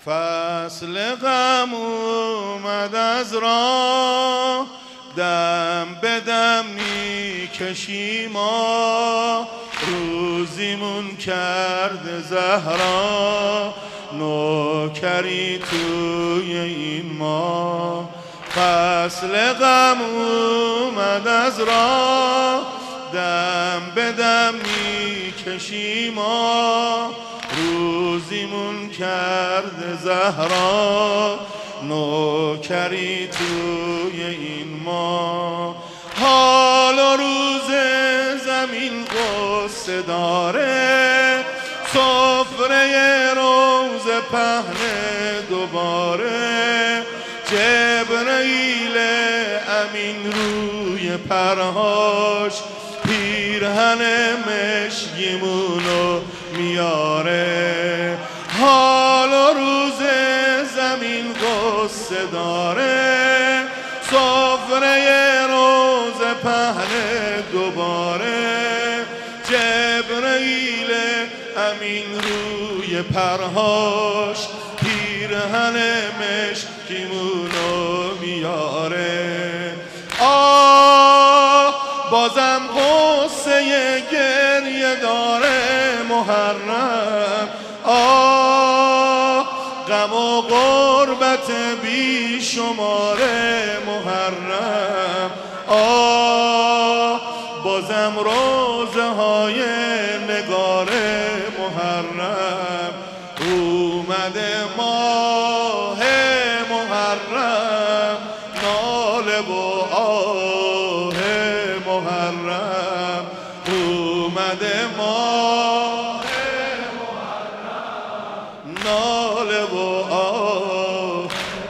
فصل غم اومد از راه، دم به دم میکشیم ما، روزیمون کرده زهرا، نوکری توی این ما. فصل غم اومد از راه، دم به دم میکشیم ما، روزیمون کرده زهرا، نوکری توی این ما. حال و روز زمین قصه داره، سفره روز پهن دوباره، جبرئیل امین روی پرهاش، پیرهن مشکیمونو میاره. حال و روز زمین قصه داره، سفره روز پهن دوباره، جبرئیل امین روی پرهاش، پیرهن مشکیمونو میاره. بازم قصه گریه داره محرم، غم و غربت بی شماره محرم. بازم روزه های نگاره محرم، اومده ماه محرم، ناله و آه محرم، اومده ماه محرم، ناله و آه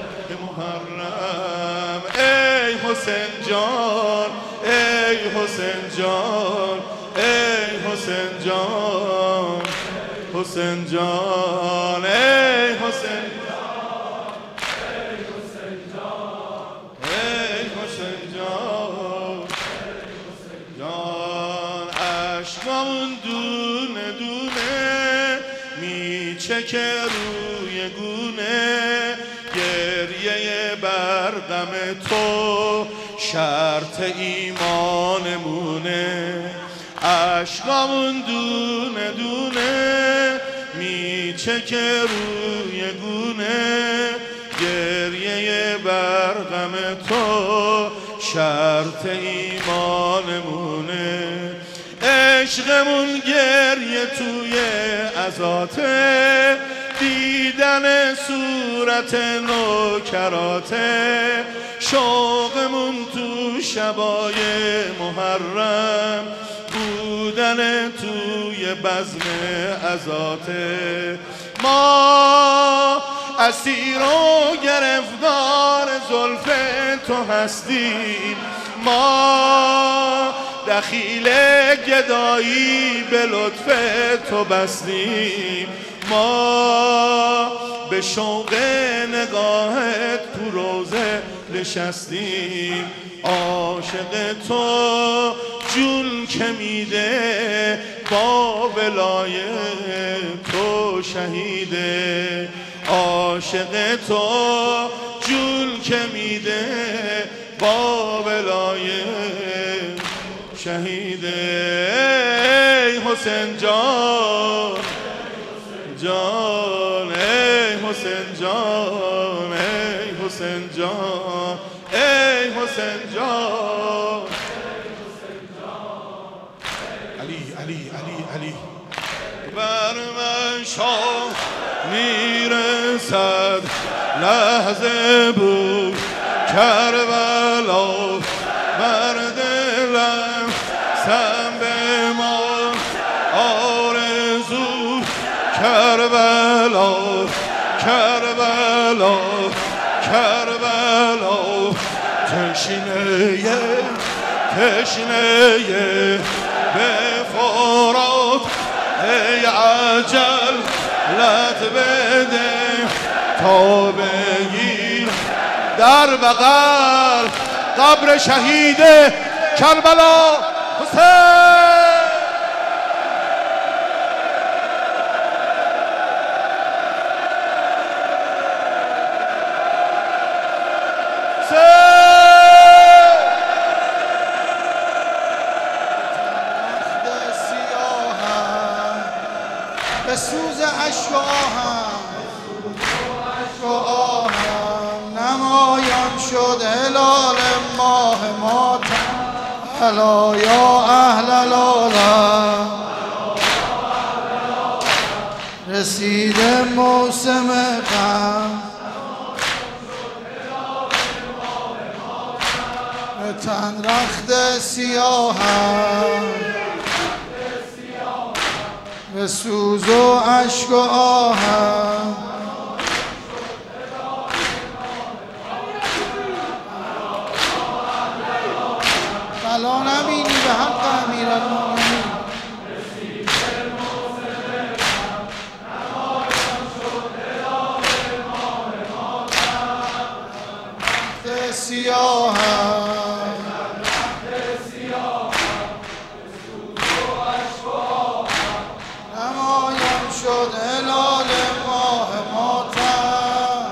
محرم. ای حسین جان، ای حسین جان، ای حسین جان، حسین جان، ای حسین جان، ای حسین جان، ای حسین جان، جان. عشقامون دونه دونه میچکه روی گونه، گریه بر غم تو شرط ایمانمونه. عشقامون دونه دونه میچکه روی گونه، گریه بر غم تو شرط ایمانمونه. عشقمون گریه توی عزاته، دیدن صورت نوکراته، شوقمون تو شبای محرم، بودن توی بزم عزاته. ما اسیر و گرفتار زلف تو هستیم، ما دخیل گدایی به لطف تو بستیم، ما به شوق نگاهت تو روزه نشستیم. عاشق تو جون که میده، با ولای تو شهیده. عاشق تو جون که میده، با ولای شهیده. ای حسین جان، جان، ای حسین جان، ای حسین جان، ای حسین جان. علی علی علی علی بر من شاه میرسد لحظه بود، کربلا بر دلم سم به ما آرزو، کربلا کربلا کربلا، تشنه تشنه به فرات، ای عجل لت بده تا بگیر در بغل قبر شهید کربلا حسین. آهم نمایان شد هلال ماه ماتم الا یا اهل العالم رسیده موسم غم به تن رخت سیاهم به سوز و اشک و آهم بلا نبینی به حق امیرالمومنین سیاهم نمایان شد هلال ماه ماتم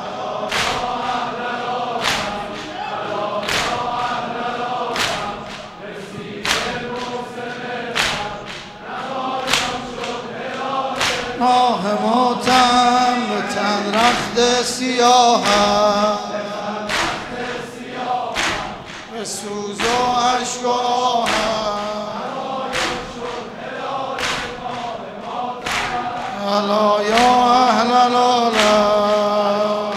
ماه ماتم به تن رخت سیاهم به سوز و اشک و آهم الا یا اهل العالم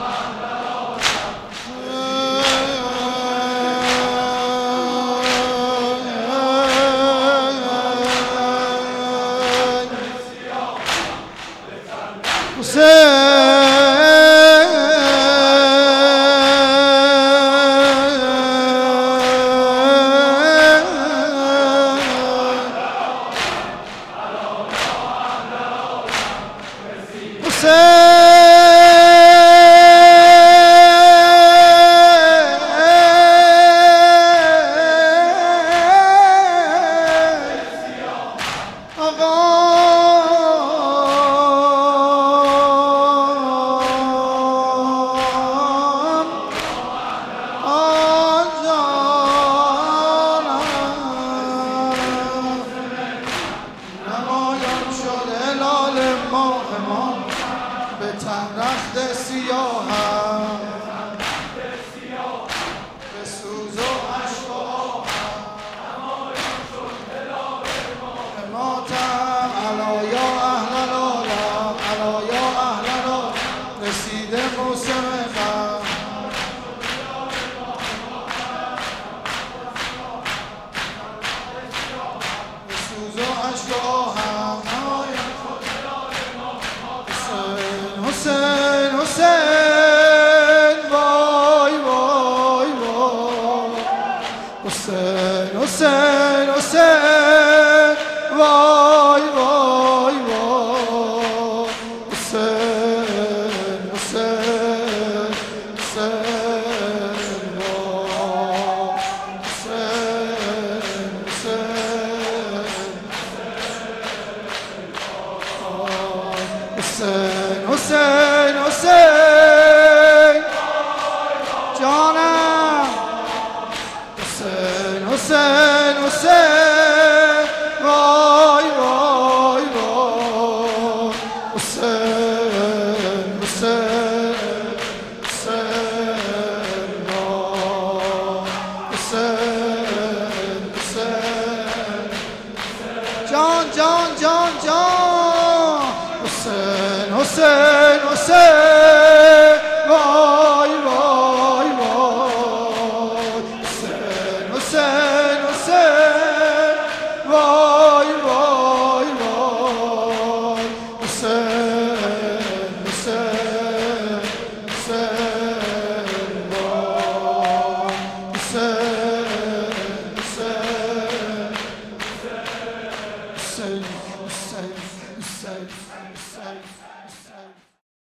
به تن رخت سیاهم به سوز و اشک و آهم ماتم الا یا اهل العالم الا یا اهل العالم رسیده موسم غم به سوز و اشک و آهم حسین حسین وای وای وای حسین حسین حسین وای وای وای حسین حسین حسین وای حسین حسین حسین حسین جانم حسین حسین حسین وای وای وای حسین حسین حسین وای حسین حسین جان جان جان جان حسین حسین حسین